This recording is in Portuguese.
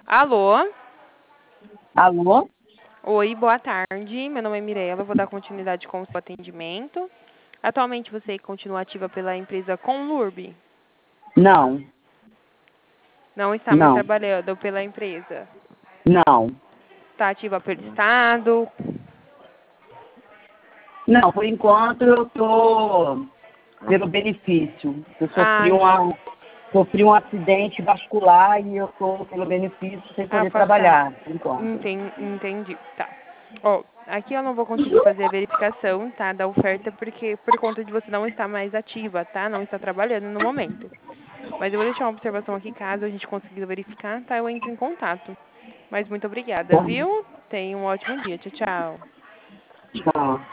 Alô? Alô? Oi, boa tarde. Meu nome é Mirella. Vou dar continuidade com o seu atendimento. Atualmente você continua ativa pela empresa Conlurb? Não, Não está mais não, trabalhando pela empresa? não. Está ativa pelo Estado? Não, por enquanto eu tô pelo benefício. Eu Ah, sofri um acidente vascular e eu tô pelo benefício sem poder afastar. trabalhar, por enquanto. Entendi. Tá. Ó, aqui eu não vou conseguir fazer a verificação, tá, da oferta, porque por conta de você não estar mais ativa, tá? Não está trabalhando no momento. Mas eu vou deixar uma observação aqui, caso a gente consiga verificar, tá? Eu entro em contato. Mas muito obrigada, Bom, viu? Tenha um ótimo dia. Tchau, tchau. tchau.